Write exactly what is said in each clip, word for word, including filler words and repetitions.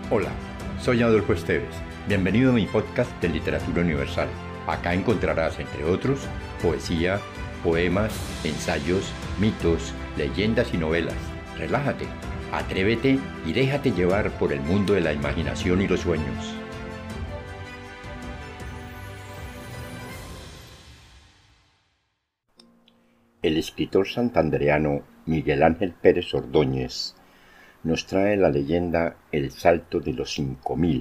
Hola, soy Adolfo Esteves. Bienvenido a mi podcast de Literatura Universal. Acá encontrarás, entre otros, poesía, poemas, ensayos, mitos, leyendas y novelas. Relájate, atrévete y déjate llevar por el mundo de la imaginación y los sueños. El escritor santandereano Miguel Ángel Pérez Ordóñez nos trae la leyenda El Salto de los Cinco Mil.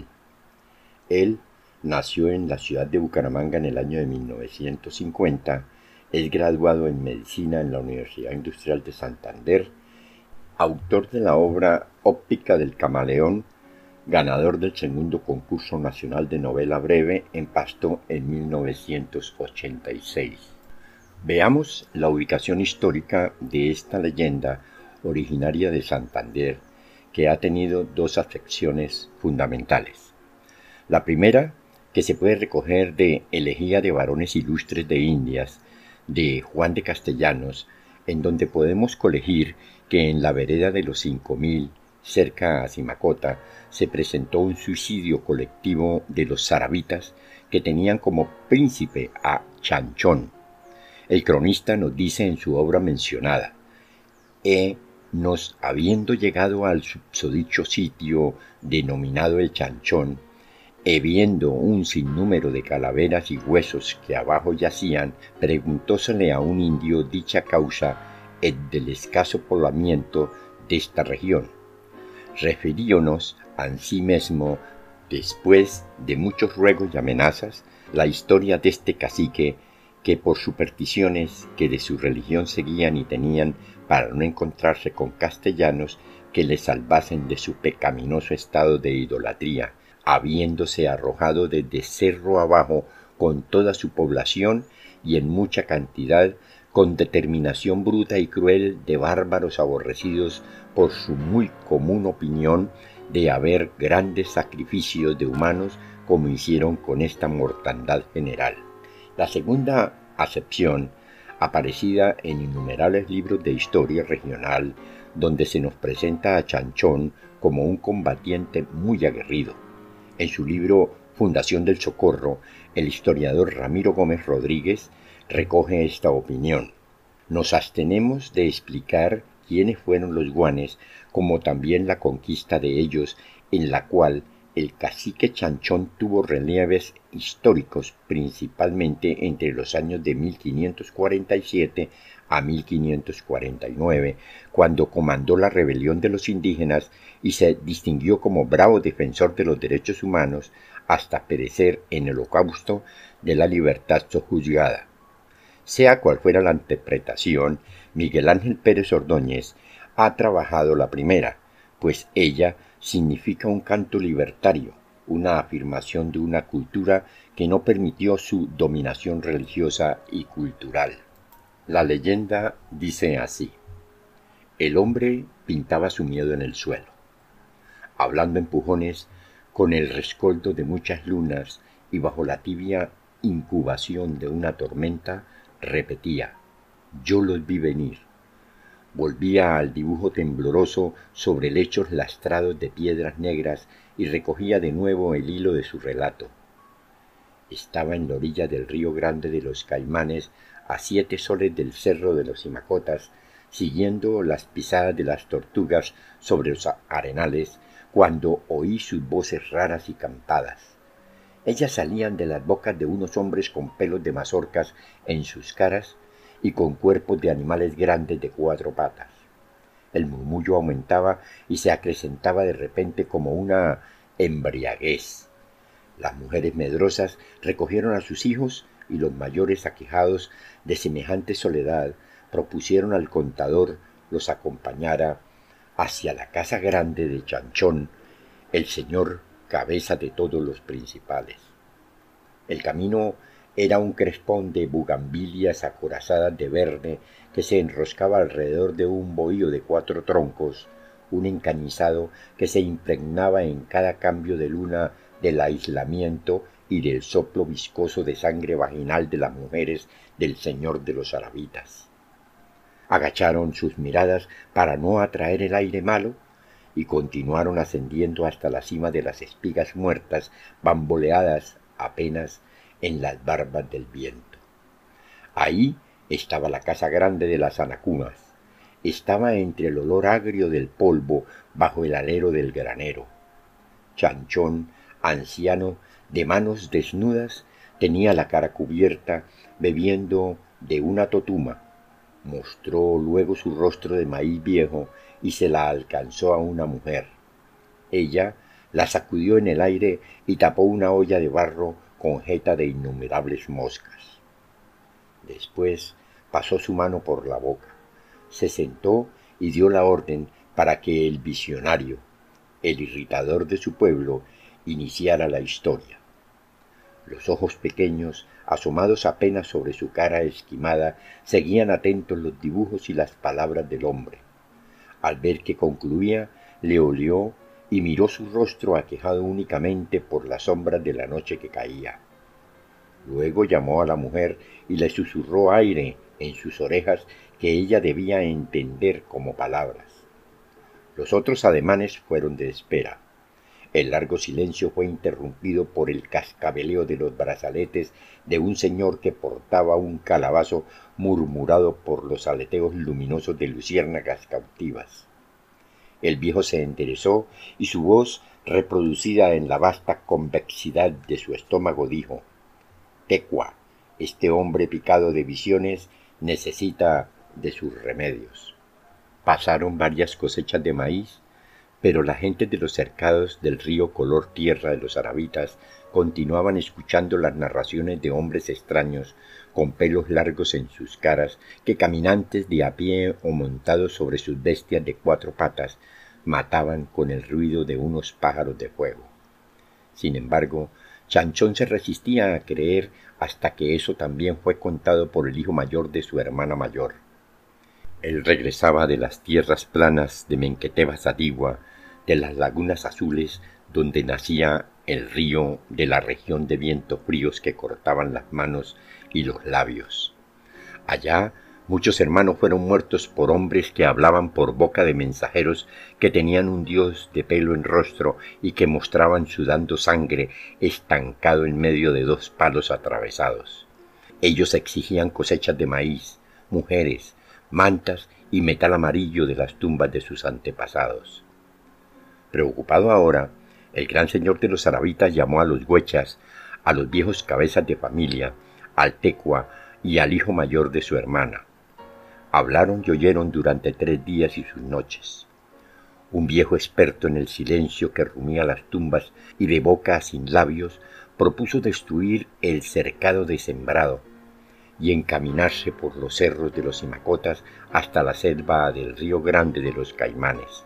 Él nació en la ciudad de Bucaramanga en el año de mil novecientos cincuenta, es graduado en Medicina en la Universidad Industrial de Santander, autor de la obra Óptica del Camaleón, ganador del segundo concurso nacional de novela breve en Pasto en mil novecientos ochenta y seis. Veamos la ubicación histórica de esta leyenda originaria de Santander, que ha tenido dos acepciones fundamentales. La primera, que se puede recoger de Elegía de varones ilustres de Indias, de Juan de Castellanos, en donde podemos colegir que en la vereda de los Cinco Mil, cerca a Simacota, se presentó un suicidio colectivo de los saravitas que tenían como príncipe a Chanchón. El cronista nos dice en su obra mencionada: «E nos habiendo llegado al susodicho sitio denominado el Chanchón, e viendo un sinnúmero de calaveras y huesos que abajo yacían, preguntósele a un indio dicha causa et del escaso poblamiento de esta región. Referíonos ansí mesmo, después de muchos ruegos y amenazas, la historia de este cacique, que por supersticiones que de su religión seguían y tenían para no encontrarse con castellanos que le salvasen de su pecaminoso estado de idolatría, habiéndose arrojado desde cerro abajo con toda su población y en mucha cantidad, con determinación bruta y cruel de bárbaros aborrecidos por su muy común opinión de haber grandes sacrificios de humanos como hicieron con esta mortandad general». La segunda acepción, aparecida en innumerables libros de historia regional, donde se nos presenta a Chanchón como un combatiente muy aguerrido. En su libro Fundación del Socorro, el historiador Ramiro Gómez Rodríguez recoge esta opinión. Nos abstenemos de explicar quiénes fueron los guanes, como también la conquista de ellos, en la cual el cacique Chanchón tuvo relieves históricos principalmente entre los años de mil quinientos cuarenta y siete a mil quinientos cuarenta y nueve, cuando comandó la rebelión de los indígenas y se distinguió como bravo defensor de los derechos humanos hasta perecer en el holocausto de la libertad sojuzgada. Sea cual fuera la interpretación, Miguel Ángel Pérez Ordóñez ha trabajado la primera, pues ella significa un canto libertario, una afirmación de una cultura que no permitió su dominación religiosa y cultural. La leyenda dice así: el hombre pintaba su miedo en el suelo. Hablando empujones, con el rescoldo de muchas lunas y bajo la tibia incubación de una tormenta, repetía: yo los vi venir. Volvía al dibujo tembloroso sobre lechos lastrados de piedras negras y recogía de nuevo el hilo de su relato. Estaba en la orilla del río Grande de los Caimanes, a siete soles del cerro de los Simacotas, siguiendo las pisadas de las tortugas sobre los arenales, cuando oí sus voces raras y cantadas. Ellas salían de las bocas de unos hombres con pelos de mazorcas en sus caras y con cuerpos de animales grandes de cuatro patas. El murmullo aumentaba y se acrecentaba de repente como una embriaguez. Las mujeres medrosas recogieron a sus hijos y los mayores, aquejados de semejante soledad, propusieron al contador los acompañara hacia la casa grande de Chanchón, el señor cabeza de todos los principales. El camino era un crespón de bugambilias acorazadas de verde que se enroscaba alrededor de un bohío de cuatro troncos, un encañizado que se impregnaba en cada cambio de luna del aislamiento y del soplo viscoso de sangre vaginal de las mujeres del señor de los saravitas. Agacharon sus miradas para no atraer el aire malo y continuaron ascendiendo hasta la cima de las espigas muertas, bamboleadas apenas en las barbas del viento. Ahí estaba la casa grande de las anacumas. Estaba entre el olor agrio del polvo bajo el alero del granero. Chanchón, anciano, de manos desnudas, tenía la cara cubierta, bebiendo de una totuma. Mostró luego su rostro de maíz viejo y se la alcanzó a una mujer. Ella la sacudió en el aire y tapó una olla de barro con jeta de innumerables moscas. Después pasó su mano por la boca, se sentó y dio la orden para que el visionario, el irritador de su pueblo, iniciara la historia. Los ojos pequeños, asomados apenas sobre su cara esquimada, seguían atentos los dibujos y las palabras del hombre. Al ver que concluía, le olió y miró su rostro aquejado únicamente por las sombras de la noche que caía. Luego llamó a la mujer y le susurró aire en sus orejas que ella debía entender como palabras. Los otros ademanes fueron de espera. El largo silencio fue interrumpido por el cascabeleo de los brazaletes de un señor que portaba un calabazo murmurado por los aleteos luminosos de luciérnagas cautivas. El viejo se enderezó y su voz, reproducida en la vasta convexidad de su estómago, dijo: «Tecua, este hombre picado de visiones necesita de sus remedios». Pasaron varias cosechas de maíz, pero la gente de los cercados del río color tierra de los arabitas continuaban escuchando las narraciones de hombres extraños con pelos largos en sus caras que, caminantes de a pie o montados sobre sus bestias de cuatro patas, mataban con el ruido de unos pájaros de fuego. Sin embargo, Chanchón se resistía a creer hasta que eso también fue contado por el hijo mayor de su hermana mayor. Él regresaba de las tierras planas de Menqueteba Sadigua, de las lagunas azules donde nacía el río, de la región de vientos fríos que cortaban las manos y los labios. Allá muchos hermanos fueron muertos por hombres que hablaban por boca de mensajeros que tenían un dios de pelo en rostro y que mostraban sudando sangre estancado en medio de dos palos atravesados. Ellos exigían cosechas de maíz, mujeres, mantas y metal amarillo de las tumbas de sus antepasados. Preocupado ahora, el gran señor de los arabitas llamó a los huechas, a los viejos cabezas de familia, al tecua y al hijo mayor de su hermana. Hablaron y oyeron durante tres días y sus noches. Un viejo experto en el silencio que rumía las tumbas y de boca sin labios propuso destruir el cercado de sembrado y encaminarse por los cerros de los Imacotas hasta la selva del río Grande de los Caimanes.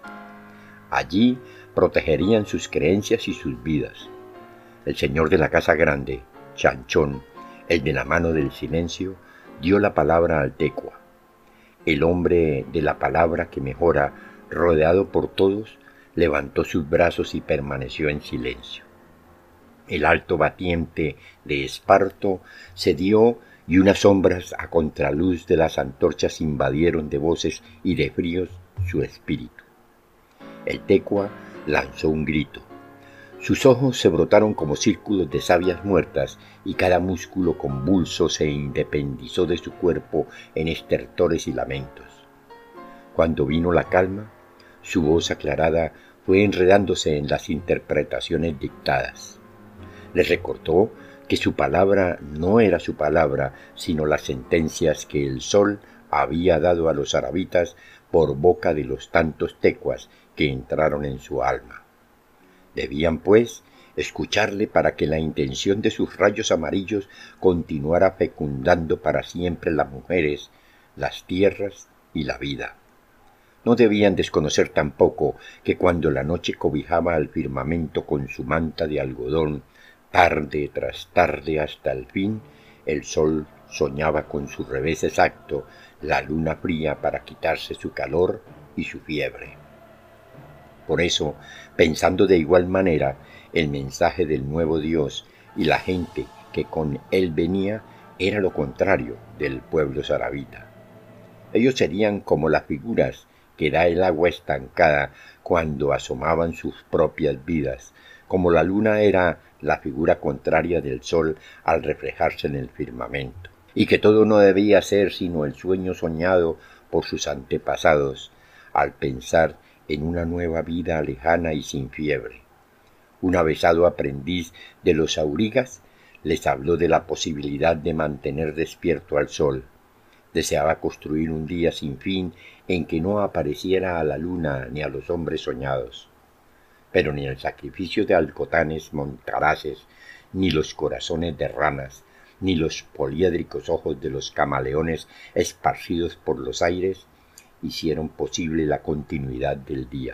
Allí protegerían sus creencias y sus vidas. El señor de la casa grande, Chanchón, el de la mano del silencio, dio la palabra al tecua. El hombre de la palabra que mejora, rodeado por todos, levantó sus brazos y permaneció en silencio. El alto batiente de Esparto cedió y unas sombras a contraluz de las antorchas invadieron de voces y de fríos su espíritu. El tecua lanzó un grito. Sus ojos se brotaron como círculos de sabias muertas y cada músculo convulso se independizó de su cuerpo en estertores y lamentos. Cuando vino la calma, su voz aclarada fue enredándose en las interpretaciones dictadas. Les recordó que su palabra no era su palabra, sino las sentencias que el sol había dado a los arabitas por boca de los tantos tecuas que entraron en su alma. Debían, pues, escucharle para que la intención de sus rayos amarillos continuara fecundando para siempre las mujeres, las tierras y la vida. No debían desconocer tampoco que cuando la noche cobijaba al firmamento con su manta de algodón, tarde tras tarde hasta el fin, el sol soñaba con su revés exacto la luna fría para quitarse su calor y su fiebre. Por eso, pensando de igual manera el mensaje del nuevo Dios y la gente que con él venía, era lo contrario del pueblo sarabita. Ellos serían como las figuras que da el agua estancada cuando asomaban sus propias vidas, como la luna era la figura contraria del sol al reflejarse en el firmamento, y que todo no debía ser sino el sueño soñado por sus antepasados, al pensar en una nueva vida lejana y sin fiebre. Un avesado aprendiz de los aurigas les habló de la posibilidad de mantener despierto al sol. Deseaba construir un día sin fin en que no apareciera a la luna ni a los hombres soñados. Pero ni el sacrificio de alcotanes montaraces, ni los corazones de ranas, ni los poliédricos ojos de los camaleones esparcidos por los aires hicieron posible la continuidad del día.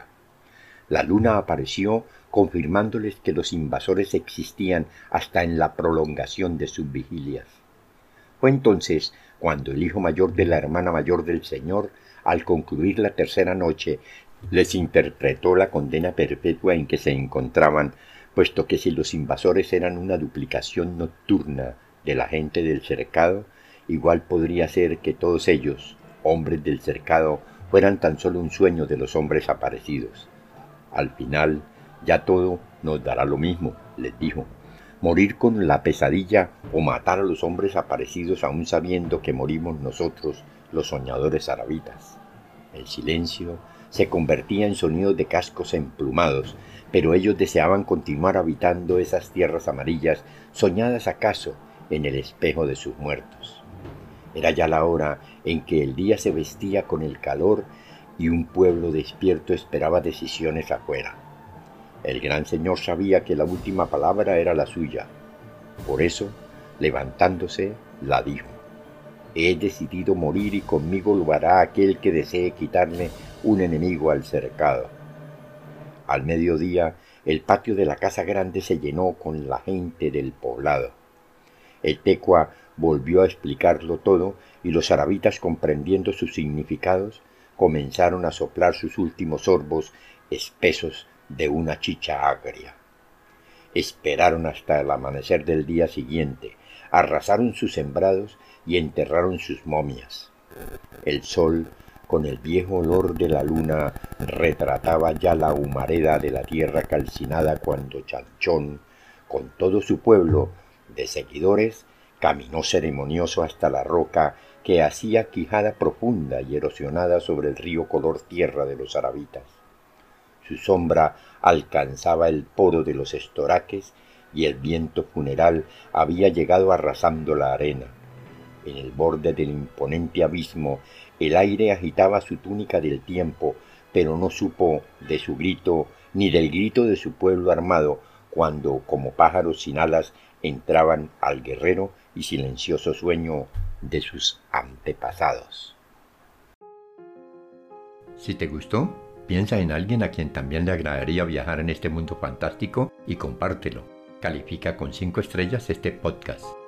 La luna apareció confirmándoles que los invasores existían hasta en la prolongación de sus vigilias. Fue entonces cuando el hijo mayor de la hermana mayor del Señor, al concluir la tercera noche, les interpretó la condena perpetua en que se encontraban, puesto que si los invasores eran una duplicación nocturna de la gente del cercado, igual podría ser que todos ellos, hombres del cercado, fueran tan solo un sueño de los hombres aparecidos. Al final, ya todo nos dará lo mismo, les dijo. Morir con la pesadilla o matar a los hombres aparecidos aún sabiendo que morimos nosotros, los soñadores arabitas. El silencio se convertía en sonidos de cascos emplumados, pero ellos deseaban continuar habitando esas tierras amarillas, soñadas acaso en el espejo de sus muertos. Era ya la hora en que el día se vestía con el calor y un pueblo despierto esperaba decisiones afuera. El gran señor sabía que la última palabra era la suya. Por eso, levantándose, la dijo: «He decidido morir y conmigo lo hará aquel que desee quitarle un enemigo al cercado». Al mediodía, el patio de la casa grande se llenó con la gente del poblado. El tecua volvió a explicarlo todo y los arabitas, comprendiendo sus significados, comenzaron a soplar sus últimos sorbos espesos de una chicha agria. Esperaron hasta el amanecer del día siguiente, arrasaron sus sembrados y enterraron sus momias. El sol, con el viejo olor de la luna, retrataba ya la humareda de la tierra calcinada cuando Chanchón, con todo su pueblo de seguidores, caminó ceremonioso hasta la roca que hacía quijada profunda y erosionada sobre el río color tierra de los arabitas. Su sombra alcanzaba el podo de los estoraques y el viento funeral había llegado arrasando la arena. En el borde del imponente abismo el aire agitaba su túnica del tiempo, pero no supo de su grito ni del grito de su pueblo armado cuando, como pájaros sin alas, entraban al guerrero y silencioso sueño de sus antepasados. Si te gustó, piensa en alguien a quien también le agradaría viajar en este mundo fantástico y compártelo. Califica con cinco estrellas este podcast.